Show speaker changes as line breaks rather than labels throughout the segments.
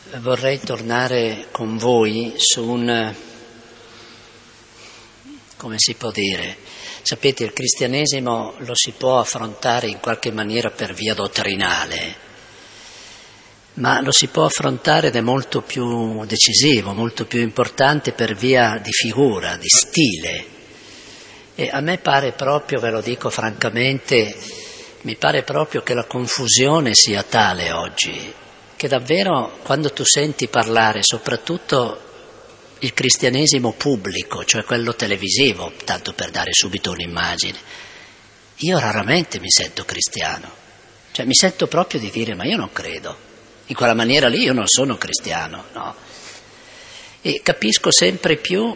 Vorrei tornare con voi su come si può dire, sapete, il cristianesimo lo si può affrontare in qualche maniera per via dottrinale, ma lo si può affrontare ed è molto più decisivo, molto più importante per via di figura, di stile. E a me pare proprio, ve lo dico francamente, mi pare proprio che la confusione sia tale oggi, che davvero quando tu senti parlare soprattutto il cristianesimo pubblico, cioè quello televisivo, tanto per dare subito un'immagine, io raramente mi sento cristiano, cioè mi sento proprio di dire ma io non credo, in quella maniera lì io non sono cristiano, no? E capisco sempre più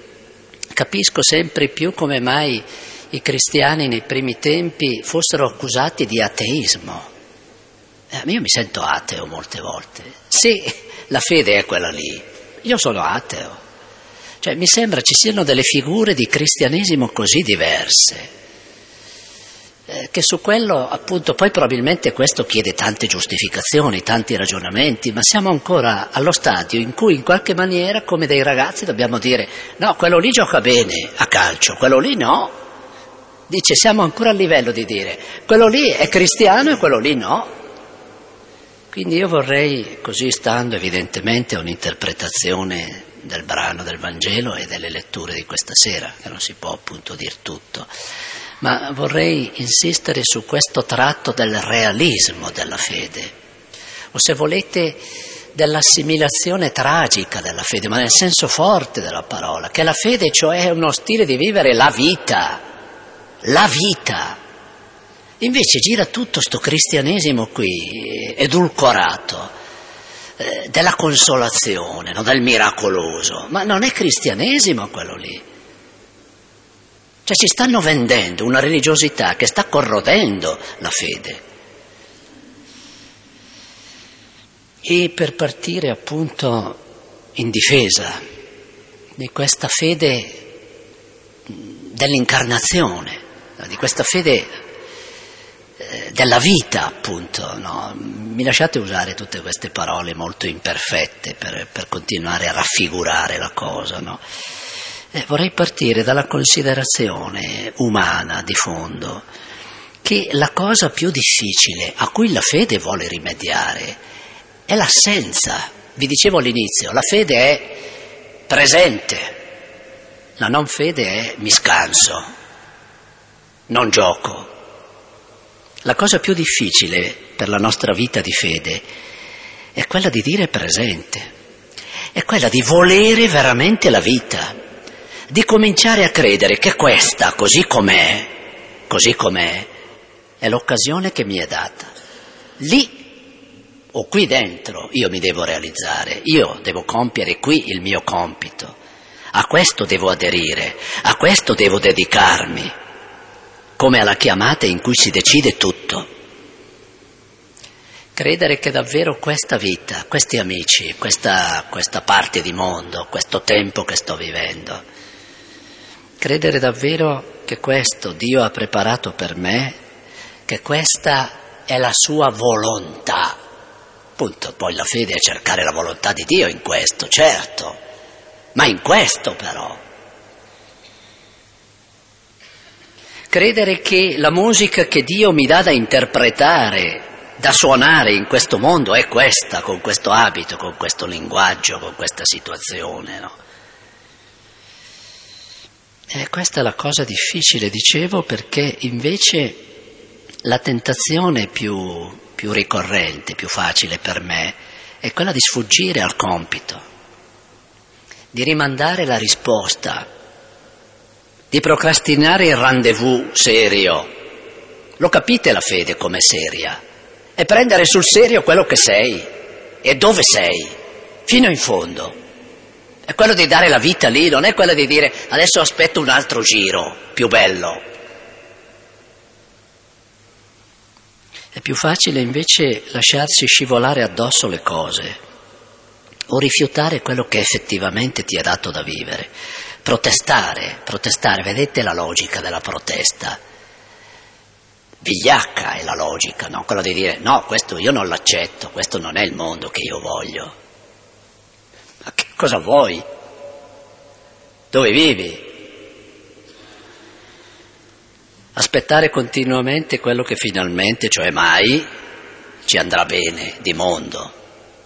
come mai i cristiani nei primi tempi fossero accusati di ateismo. Io mi sento ateo molte volte. Se la fede è quella lì, io sono ateo. Cioè mi sembra ci siano delle figure di cristianesimo così diverse, che su quello appunto poi probabilmente questo chiede tante giustificazioni, tanti ragionamenti, ma siamo ancora allo stadio in cui in qualche maniera come dei ragazzi dobbiamo dire no, quello lì gioca bene a calcio, quello lì no. Dice, siamo ancora a livello di dire quello lì è cristiano e quello lì no. Quindi io vorrei, così stando evidentemente a un'interpretazione del brano del Vangelo e delle letture di questa sera, che non si può appunto dir tutto, ma vorrei insistere su questo tratto del realismo della fede, o se volete dell'assimilazione tragica della fede, ma nel senso forte della parola, che la fede cioè è uno stile di vivere la vita. Invece gira tutto sto cristianesimo qui, edulcorato, della consolazione, no? Del miracoloso, ma non è cristianesimo quello lì. Cioè ci stanno vendendo una religiosità che sta corrodendo la fede. E per partire appunto in difesa di questa fede dell'incarnazione, di questa fede della vita appunto, no? Mi lasciate usare tutte queste parole molto imperfette per continuare a raffigurare la cosa, no? Vorrei partire dalla considerazione umana di fondo che la cosa più difficile a cui la fede vuole rimediare è l'assenza. Vi dicevo all'inizio, la fede è presente, la non fede è mi scanso, non gioco. La cosa più difficile per la nostra vita di fede è quella di dire presente, è quella di volere veramente la vita, di cominciare a credere che questa, così com'è, è l'occasione che mi è data. Lì o qui dentro io mi devo realizzare, io devo compiere qui il mio compito, a questo devo aderire, a questo devo dedicarmi, come alla chiamata in cui si decide tutto. Credere che davvero questa vita, questi amici, questa parte di mondo, questo tempo che sto vivendo, credere davvero che questo Dio ha preparato per me, che questa è la sua volontà. Appunto, poi la fede è cercare la volontà di Dio in questo, certo, ma in questo però. Credere che la musica che Dio mi dà da interpretare, da suonare in questo mondo è questa, con questo abito, con questo linguaggio, con questa situazione, no? E questa è la cosa difficile, dicevo, perché invece la tentazione più ricorrente, più facile per me, è quella di sfuggire al compito, di rimandare la risposta, di procrastinare il rendezvous serio. Lo capite la fede come seria? È prendere sul serio quello che sei e dove sei, fino in fondo. È quello di dare la vita lì, non è quello di dire adesso aspetto un altro giro più bello. È più facile invece lasciarsi scivolare addosso le cose o rifiutare quello che effettivamente ti è dato da vivere. Protestare, vedete la logica della protesta? Vigliacca è la logica, no? Quello di dire no, questo io non l'accetto, questo non è il mondo che io voglio. Cosa vuoi? Dove vivi? Aspettare continuamente quello che finalmente, cioè mai, ci andrà bene di mondo.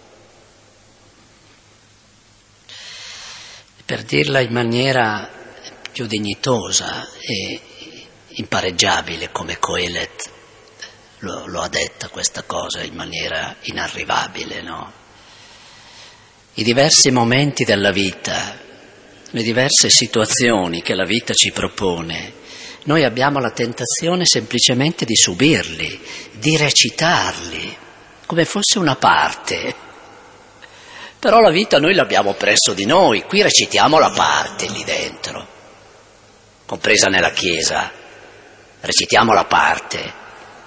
Per dirla in maniera più dignitosa e impareggiabile, come Coelet lo ha detta questa cosa in maniera inarrivabile, no? I diversi momenti della vita, le diverse situazioni che la vita ci propone, noi abbiamo la tentazione semplicemente di subirli, di recitarli, come fosse una parte. Però la vita noi l'abbiamo presso di noi, qui recitiamo la parte lì dentro, compresa nella Chiesa, recitiamo la parte.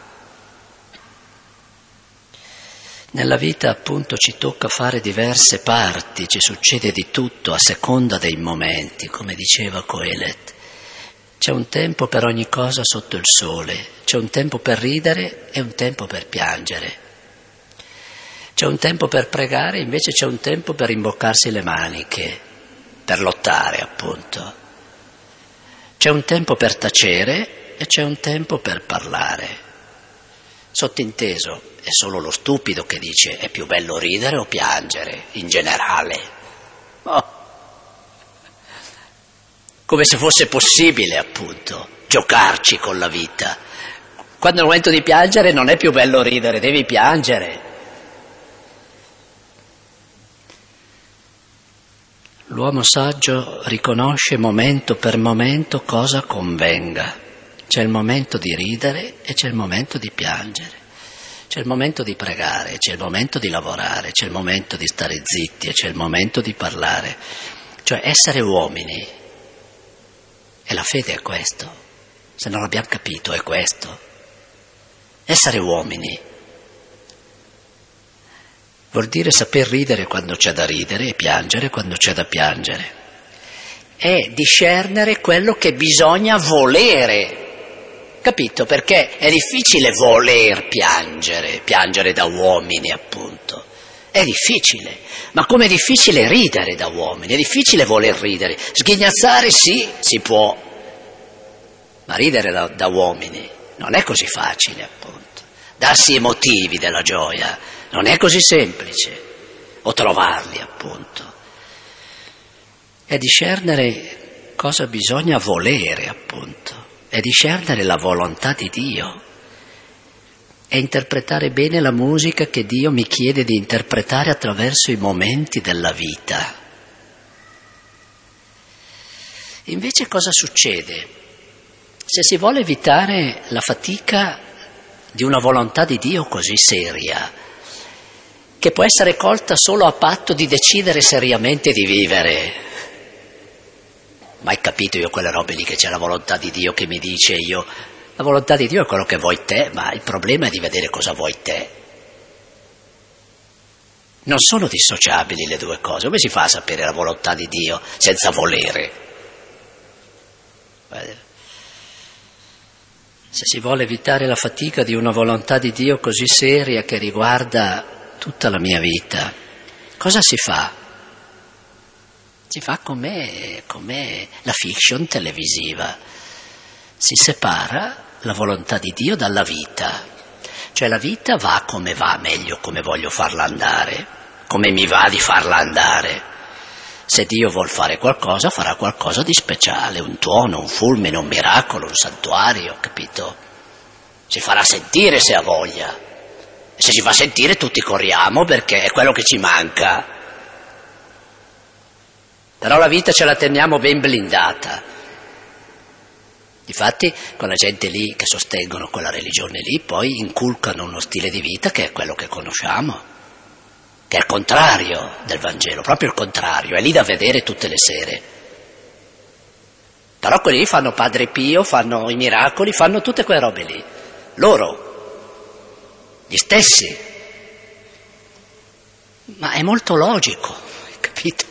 Nella vita appunto ci tocca fare diverse parti, ci succede di tutto a seconda dei momenti, come diceva Coelet. C'è un tempo per ogni cosa sotto il sole, c'è un tempo per ridere e un tempo per piangere. C'è un tempo per pregare, invece c'è un tempo per imboccarsi le maniche, per lottare appunto. C'è un tempo per tacere e c'è un tempo per parlare. Sottinteso, è solo lo stupido che dice è più bello ridere o piangere, in generale. Oh. Come se fosse possibile, appunto, giocarci con la vita. Quando è il momento di piangere non è più bello ridere, devi piangere. L'uomo saggio riconosce momento per momento cosa convenga. C'è il momento di ridere e c'è il momento di piangere. C'è il momento di pregare, c'è il momento di lavorare, c'è il momento di stare zitti e c'è il momento di parlare. Cioè essere uomini. E la fede è questo. Se non l'abbiamo capito è questo. Essere uomini vuol dire saper ridere quando c'è da ridere e piangere quando c'è da piangere. È discernere quello che bisogna volere. Capito? Perché è difficile voler piangere da uomini, appunto. È difficile, ma come è difficile ridere da uomini, è difficile voler ridere. Sghignazzare sì, si può, ma ridere da uomini non è così facile, appunto. Darsi i motivi della gioia non è così semplice, o trovarli, appunto. È discernere cosa bisogna volere, appunto. È discernere la volontà di Dio, è interpretare bene la musica che Dio mi chiede di interpretare attraverso i momenti della vita. Invece cosa succede? Se si vuole evitare la fatica di una volontà di Dio così seria, che può essere colta solo a patto di decidere seriamente di vivere. Mai capito io quelle robe lì che c'è la volontà di Dio che mi dice la volontà di Dio è quello che vuoi te, ma il problema è di vedere cosa vuoi te. Non sono dissociabili le due cose. Come si fa a sapere la volontà di Dio senza volere? Se si vuole evitare la fatica di una volontà di Dio così seria che riguarda tutta la mia vita, cosa si fa? Si fa come la fiction televisiva. Si separa la volontà di Dio dalla vita. Cioè la vita va, meglio come voglio farla andare, come mi va di farla andare. Se Dio vuol fare qualcosa, farà qualcosa di speciale, un tuono, un fulmine, un miracolo, un santuario, capito? Si farà sentire se ha voglia. E se si fa sentire tutti corriamo perché è quello che ci manca. Però la vita ce la teniamo ben blindata. Difatti, quella gente lì che sostengono quella religione lì, poi inculcano uno stile di vita che è quello che conosciamo, che è il contrario del Vangelo, proprio il contrario, è lì da vedere tutte le sere. Però quelli lì fanno Padre Pio, fanno i miracoli, fanno tutte quelle robe lì. Loro, gli stessi. Ma è molto logico, capito?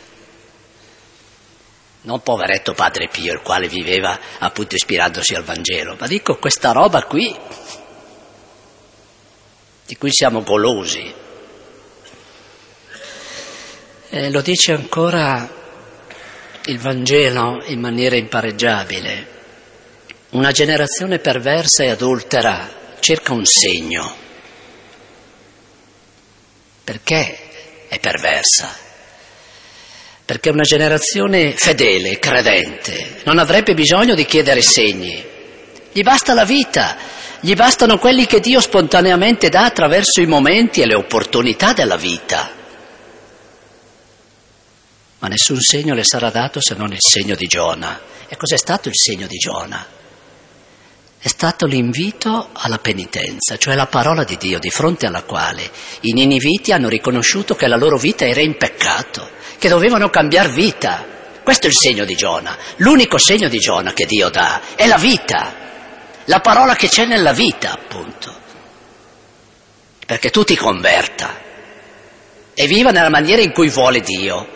Non poveretto Padre Pio, il quale viveva appunto ispirandosi al Vangelo, ma dico questa roba qui, di cui siamo golosi. Lo dice ancora il Vangelo in maniera impareggiabile. Una generazione perversa e adultera cerca un segno. Perché è perversa? Perché una generazione fedele, credente, non avrebbe bisogno di chiedere segni. Gli basta la vita, gli bastano quelli che Dio spontaneamente dà attraverso i momenti e le opportunità della vita. Ma nessun segno le sarà dato se non il segno di Giona. E cos'è stato il segno di Giona? È stato l'invito alla penitenza, cioè la parola di Dio di fronte alla quale i niniviti hanno riconosciuto che la loro vita era in peccato, che dovevano cambiare vita. Questo è il segno di Giona. L'unico segno di Giona che Dio dà è la vita, la parola che c'è nella vita, appunto. Perché tu ti converta e viva nella maniera in cui vuole Dio.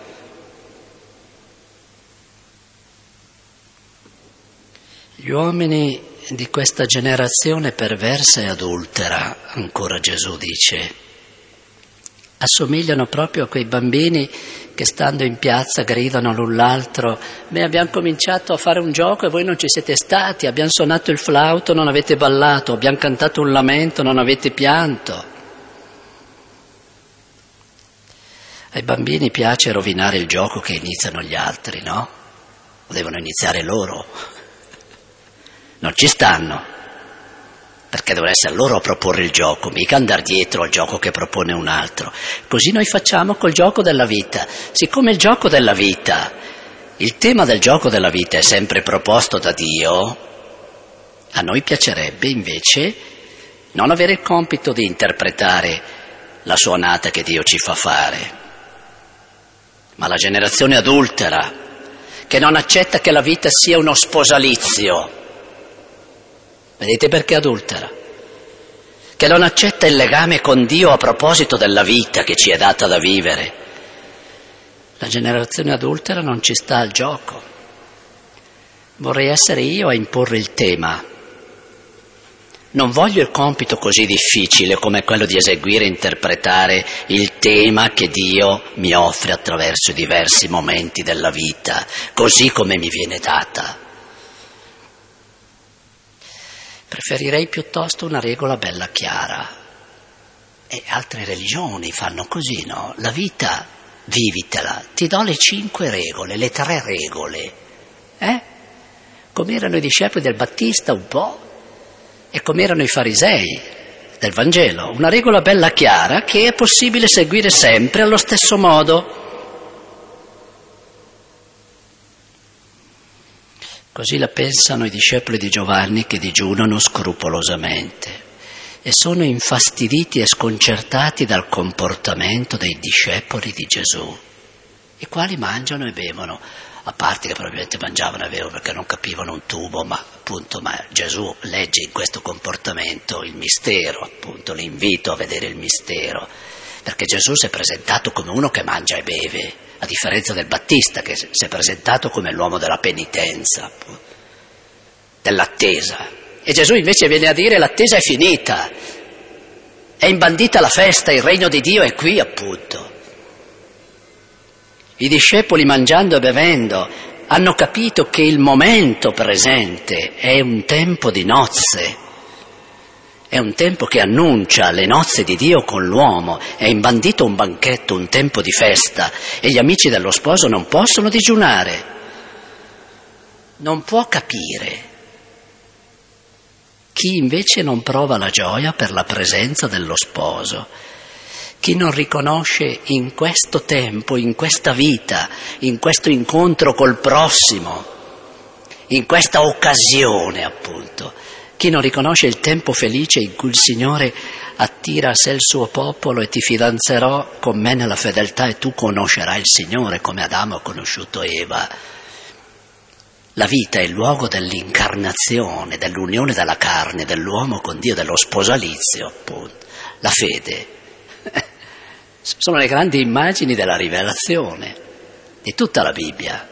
Gli uomini di questa generazione perversa e adultera, ancora Gesù dice, assomigliano proprio a quei bambini che stando in piazza gridano l'un l'altro: beh, abbiamo cominciato a fare un gioco e voi non ci siete stati, abbiamo suonato il flauto, non avete ballato, abbiamo cantato un lamento, non avete pianto. Ai bambini piace rovinare il gioco che iniziano gli altri, no? Devono iniziare loro. Non ci stanno, perché devono essere loro a proporre il gioco, mica andare dietro al gioco che propone un altro. Così noi facciamo col gioco della vita. Siccome il gioco della vita, il tema del gioco della vita è sempre proposto da Dio, a noi piacerebbe invece non avere il compito di interpretare la suonata che Dio ci fa fare, ma la generazione adultera, che non accetta che la vita sia uno sposalizio. Vedete perché adultera? Che non accetta il legame con Dio a proposito della vita che ci è data da vivere. La generazione adultera non ci sta al gioco. Vorrei essere io a imporre il tema. Non voglio il compito così difficile come quello di eseguire e interpretare il tema che Dio mi offre attraverso i diversi momenti della vita, così come mi viene data. Preferirei piuttosto una regola bella chiara. E altre religioni fanno così, no? La vita, vivitela. Ti do le 5 regole, le 3 regole. Come erano i discepoli del Battista un po', e come erano i farisei del Vangelo. Una regola bella chiara che è possibile seguire sempre allo stesso modo. Così la pensano i discepoli di Giovanni che digiunano scrupolosamente e sono infastiditi e sconcertati dal comportamento dei discepoli di Gesù, i quali mangiano e bevono, a parte che probabilmente mangiavano e bevevano perché non capivano un tubo, ma Gesù legge in questo comportamento il mistero, appunto l'invito a vedere il mistero, perché Gesù si è presentato come uno che mangia e beve, a differenza del Battista che si è presentato come l'uomo della penitenza, dell'attesa. E Gesù invece viene a dire: l'attesa è finita, è imbandita la festa, il regno di Dio è qui, appunto. I discepoli, mangiando e bevendo, hanno capito che il momento presente è un tempo di nozze. È un tempo che annuncia le nozze di Dio con l'uomo, è imbandito un banchetto, un tempo di festa, e gli amici dello sposo non possono digiunare. Non può capire chi invece non prova la gioia per la presenza dello sposo, chi non riconosce in questo tempo, in questa vita, in questo incontro col prossimo, in questa occasione, appunto, chi non riconosce il tempo felice in cui il Signore attira a sé il suo popolo e ti fidanzerò con me nella fedeltà e tu conoscerai il Signore come Adamo ha conosciuto Eva. La vita è il luogo dell'incarnazione, dell'unione della carne, dell'uomo con Dio, dello sposalizio, appunto. La fede sono le grandi immagini della rivelazione di tutta la Bibbia.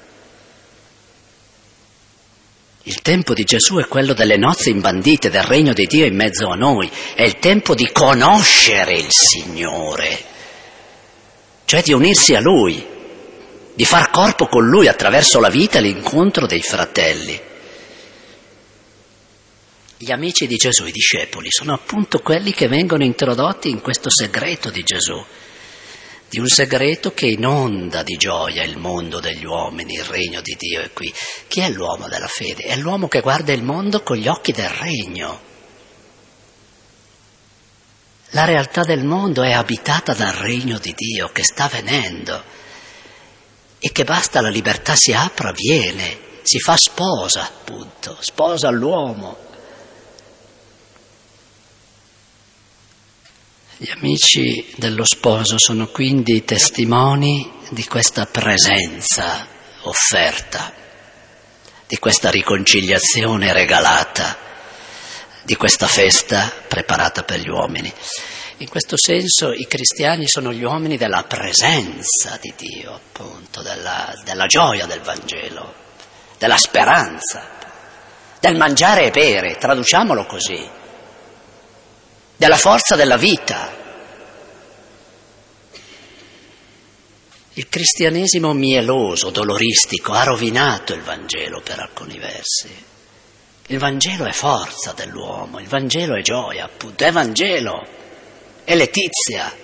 Il tempo di Gesù è quello delle nozze imbandite, del regno di Dio in mezzo a noi, è il tempo di conoscere il Signore, cioè di unirsi a Lui, di far corpo con Lui attraverso la vita e l'incontro dei fratelli. Gli amici di Gesù, i discepoli, sono appunto quelli che vengono introdotti in questo segreto di Gesù, di un segreto che inonda di gioia il mondo degli uomini, il regno di Dio è qui. Chi è l'uomo della fede? È l'uomo che guarda il mondo con gli occhi del regno. La realtà del mondo è abitata dal regno di Dio che sta venendo e che basta la libertà si apra, viene, si fa sposa, appunto, sposa all'uomo. Gli amici dello sposo sono quindi testimoni di questa presenza offerta, di questa riconciliazione regalata, di questa festa preparata per gli uomini. In questo senso i cristiani sono gli uomini della presenza di Dio, appunto, della gioia del Vangelo, della speranza, del mangiare e bere, traduciamolo così, della forza della vita. Il cristianesimo mieloso, doloristico, ha rovinato il Vangelo per alcuni versi. Il Vangelo è forza dell'uomo, il Vangelo è gioia, appunto, è Vangelo, è letizia.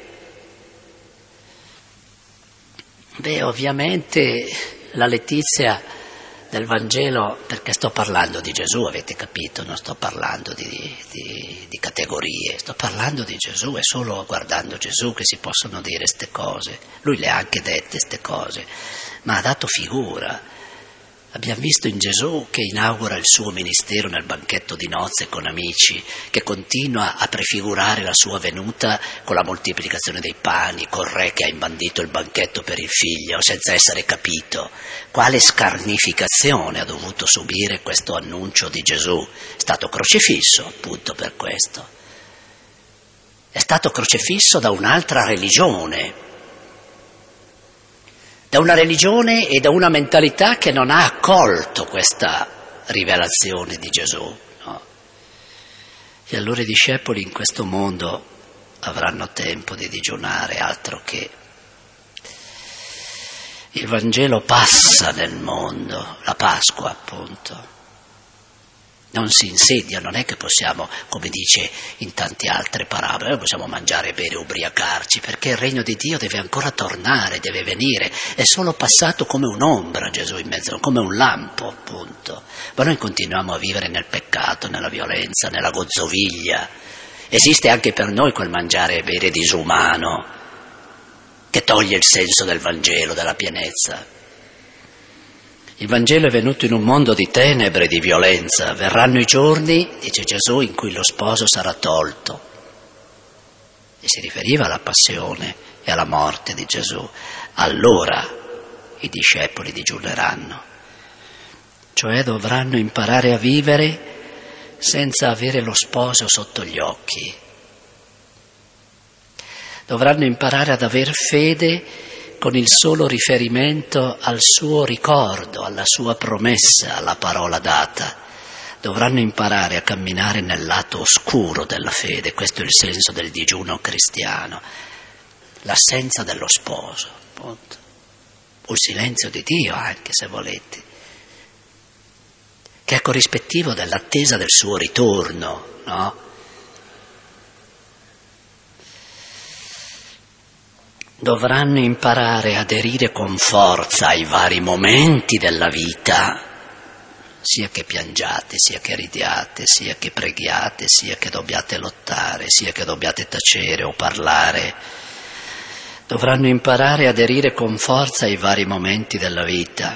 Beh, ovviamente la letizia del Vangelo, perché sto parlando di Gesù, avete capito, non sto parlando di categorie, sto parlando di Gesù, è solo guardando Gesù che si possono dire queste cose. Lui le ha anche dette queste cose, ma ha dato figura. Abbiamo visto in Gesù che inaugura il suo ministero nel banchetto di nozze con amici, che continua a prefigurare la sua venuta con la moltiplicazione dei pani, col re che ha imbandito il banchetto per il figlio, senza essere capito quale scarnificazione ha dovuto subire questo annuncio di Gesù. È stato crocifisso appunto per questo. È stato crocifisso da un'altra religione, da una religione e da una mentalità che non ha accolto questa rivelazione di Gesù, no? E allora i discepoli in questo mondo avranno tempo di digiunare, altro che. Il Vangelo passa nel mondo, la Pasqua appunto. Non si insedia, non è che possiamo, come dice in tante altre parabole, possiamo mangiare, bere, ubriacarci, perché il regno di Dio deve ancora tornare, deve venire, è solo passato come un'ombra Gesù in mezzo, come un lampo appunto, ma noi continuiamo a vivere nel peccato, nella violenza, nella gozzoviglia. Esiste anche per noi quel mangiare e bere disumano che toglie il senso del Vangelo, della pienezza. Il Vangelo è venuto in un mondo di tenebre e di violenza. Verranno i giorni, dice Gesù, in cui lo sposo sarà tolto. E si riferiva alla passione e alla morte di Gesù. Allora i discepoli digiuneranno. Cioè dovranno imparare a vivere senza avere lo sposo sotto gli occhi. Dovranno imparare ad aver fede con il solo riferimento al suo ricordo, alla sua promessa, alla parola data. Dovranno imparare a camminare nel lato oscuro della fede, questo è il senso del digiuno cristiano, l'assenza dello sposo, appunto, o il silenzio di Dio anche se volete, che è corrispettivo dell'attesa del suo ritorno, no? Dovranno imparare a aderire con forza ai vari momenti della vita, sia che piangiate, sia che ridiate, sia che preghiate, sia che dobbiate lottare, sia che dobbiate tacere o parlare. Dovranno imparare a aderire con forza ai vari momenti della vita.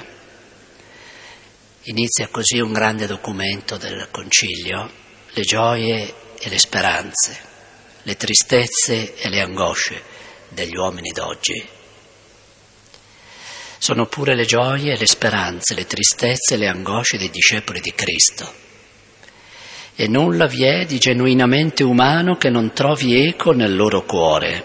Inizia così un grande documento del Concilio, le gioie e le speranze, le tristezze e le angosce degli uomini d'oggi. Sono pure le gioie e le speranze, le tristezze e le angosce dei discepoli di Cristo. E nulla vi è di genuinamente umano che non trovi eco nel loro cuore.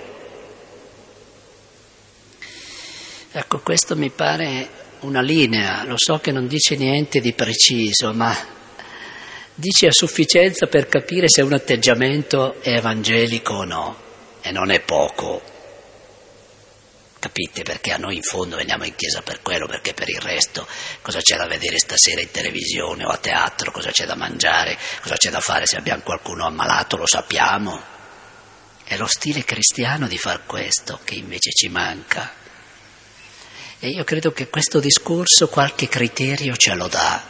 Ecco, questo mi pare una linea, lo so che non dice niente di preciso, ma dice a sufficienza per capire se un atteggiamento è evangelico o no, e non è poco. Capite? Perché a noi in fondo veniamo in chiesa per quello, perché per il resto cosa c'è da vedere stasera in televisione o a teatro, cosa c'è da mangiare, cosa c'è da fare, se abbiamo qualcuno ammalato lo sappiamo. È lo stile cristiano di far questo che invece ci manca. E io credo che questo discorso qualche criterio ce lo dà.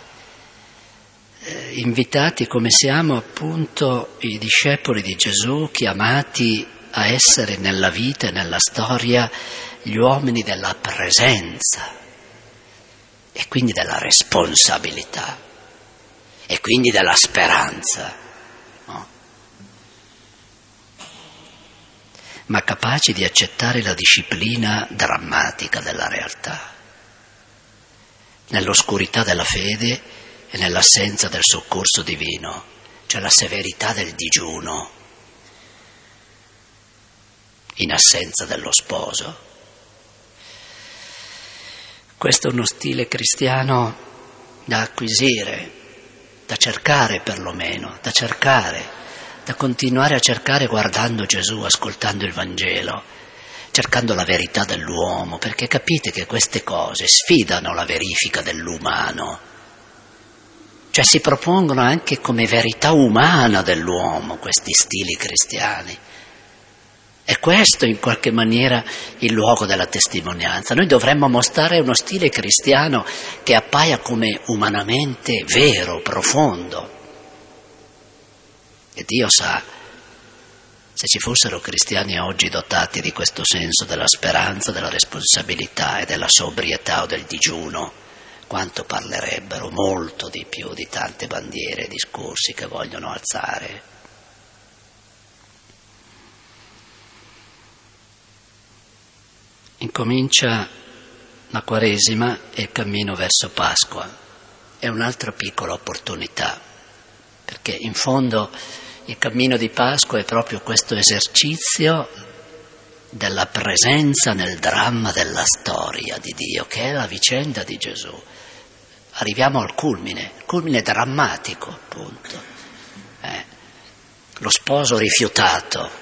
Invitati come siamo appunto i discepoli di Gesù, chiamati a essere nella vita e nella storia gli uomini della presenza e quindi della responsabilità e quindi della speranza, no? Ma capaci di accettare la disciplina drammatica della realtà, nell'oscurità della fede e nell'assenza del soccorso divino, cioè la severità del digiuno, in assenza dello sposo. Questo è uno stile cristiano da acquisire, da cercare perlomeno, da continuare a cercare guardando Gesù, ascoltando il Vangelo, cercando la verità dell'uomo, perché capite che queste cose sfidano la verifica dell'umano, cioè si propongono anche come verità umana dell'uomo questi stili cristiani. E questo in qualche maniera il luogo della testimonianza. Noi dovremmo mostrare uno stile cristiano che appaia come umanamente vero, profondo. E Dio sa, se ci fossero cristiani oggi dotati di questo senso della speranza, della responsabilità e della sobrietà o del digiuno, quanto parlerebbero, molto di più di tante bandiere e discorsi che vogliono alzare. Incomincia la Quaresima e il cammino verso Pasqua. È un'altra piccola opportunità, perché in fondo il cammino di Pasqua è proprio questo esercizio della presenza nel dramma della storia di Dio, che è la vicenda di Gesù. Arriviamo al culmine drammatico, appunto. Lo sposo rifiutato.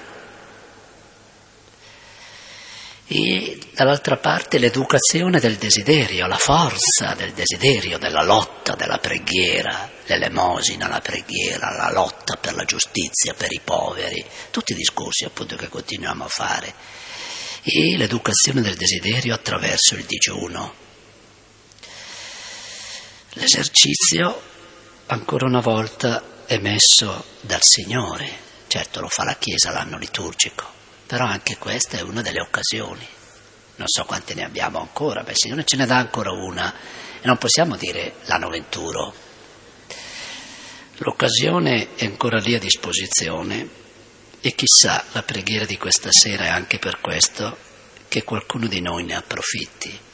E dall'altra parte l'educazione del desiderio, la forza del desiderio, della lotta, della preghiera, l'elemosina, la preghiera, la lotta per la giustizia, per i poveri, tutti i discorsi appunto che continuiamo a fare, e l'educazione del desiderio attraverso il digiuno. L'esercizio, ancora una volta, è messo dal Signore, certo lo fa la Chiesa l'anno liturgico, però anche questa è una delle occasioni. Non so quante ne abbiamo ancora, il Signore ce ne dà ancora una e non possiamo dire l'anno venturo. L'occasione è ancora lì a disposizione e chissà, la preghiera di questa sera è anche per questo, che qualcuno di noi ne approfitti.